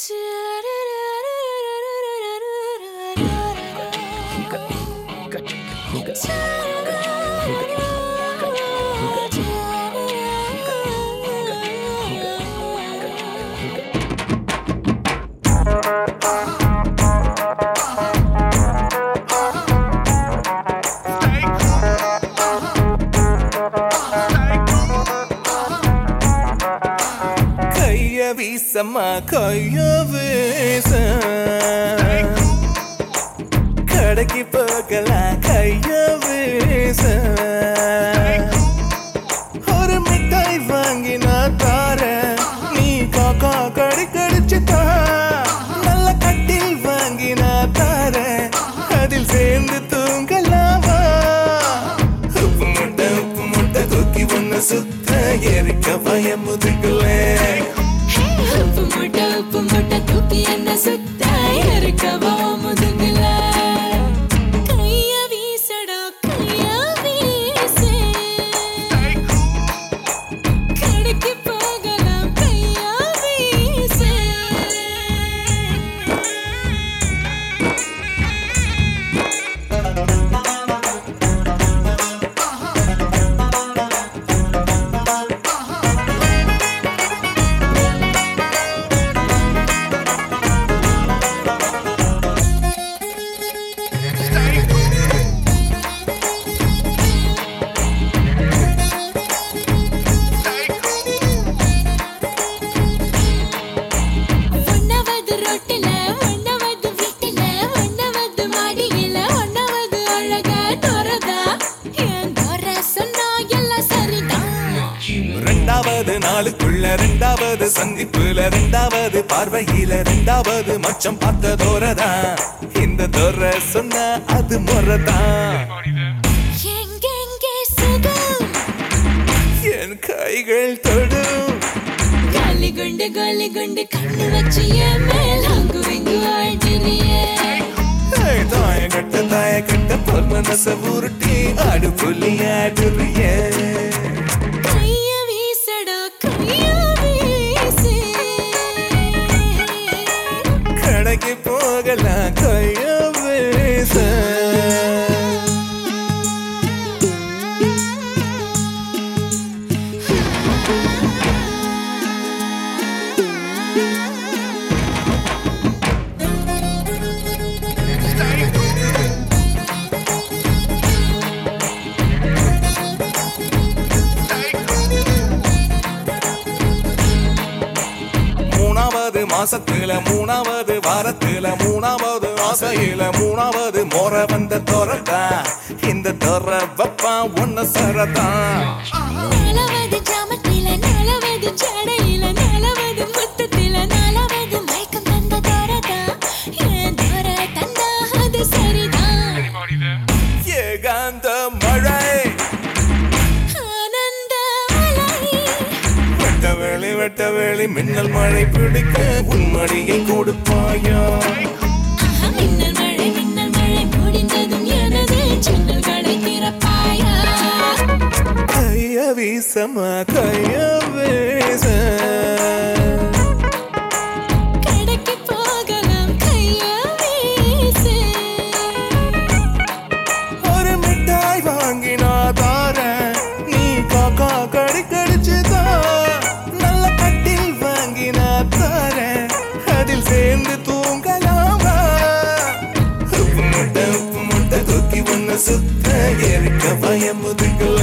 வீசம்மா கைய வீச கடைக்கு போகலாம் கைய வீச ஒரு மிட்டாய் வாங்கினா தார நீ காக்கா கடி கடிச்சுட்டா நல்ல கட்டில் வாங்கினா தார அதில் சேர்ந்து தூங்கலாமா உப்பு முட்டை தூக்கி ஒன்னு சுத்த எரிக்க பயம் முதுகுலே உப்பு முட்டை தூக்கி என்ன சுத்த இருக்கவா முதுகுல கைய வீசடா கைய வீசு கடைக்கு போகலாம் கைய வீசு ரெண்டாவது நாளுக்குள்ள ரெண்டாவது சந்திப்புல ரெண்டாவது பார்வையில ரெண்டாவது மச்சம் பார்த்த தோரதான் இந்த தோர சொன்ன அது முறதான் என் கைகள் தொடும் காலி குண்டு கண்ணு வச்சு என் மேல் அங்கு இங்கு ஆழ்த்திரியே தாய கட்ட பொல் மனச உருட்டி ஆடு புள்ளி ஆடுறியே கடைக்கு போகலாம் கைய வீச மாசத்துல மூணாவது வாரத்துல மூணாவது ஆசையில மூணாவது மோர வந்த தோரதா இந்த தோர வப்பா ஒன்ன சரதா நாலாவது ஜாமத்தில நாலாவது ஜடையில நாலாவது முத்தத்தில நாலாவது மயக்கம் தந்த தோரதா ஏன் தோர தந்தா அது சரிதான் ஏகாந்த மழை வெட்ட வேளி மின்னல் மழை பிடிக்க உன்மடியை கொடுப்பாயா மின்னல் மழை முடிந்ததும் எனது ஜன்னல்களை திறப்பாயா கைய வீசமா கைய வீச கடைக்கு போகலாம் கைய வீசு ஒரு மிட்டாய் வாங்கினா தார நீ காக்கா கடி கடிச்சுதா அதில் சேர்ந்து தூங்கலாமா உப்பு முட்டை தூக்கி ஒன்னு சுத்த எரிக்க பயம் முதுகுல